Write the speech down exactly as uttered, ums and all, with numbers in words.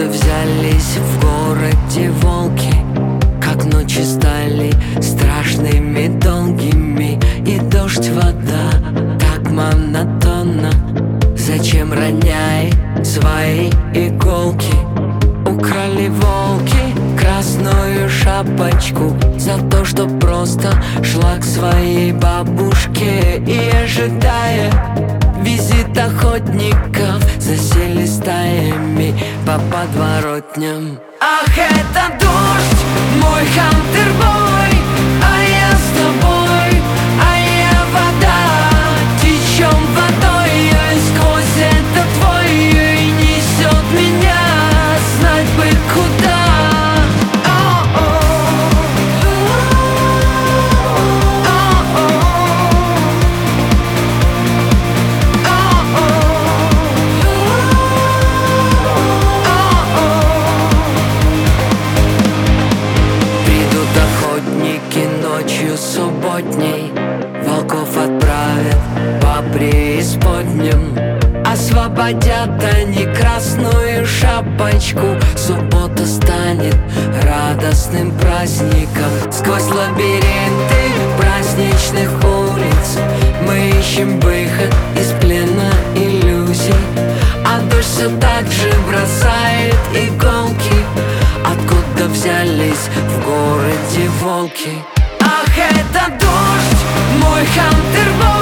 Откуда взялись в городе волки? Как ночи стали страшными, долгими. И дождь, вода, так монотонно. Зачем роняет свои иголки? Украли волки красную шапочку за то, что просто шла к своей бабушке. И ожидая визит охотников, засели стаями по подворотням. Ах, это дождь, мой хантербой, а я с тобой, а я вода. Течем водой, и сквозь этот твой и несет меня знать бы куда. Ночью субботней волков отправят по преисподням. Освободят они красную шапочку. Суббота станет радостным праздником. Сквозь лабиринты праздничных улиц мы ищем выход из плена иллюзий. А дождь все так же бросает иголки. Откуда взялись в городе волки? Ах, это дождь, мой хантербой.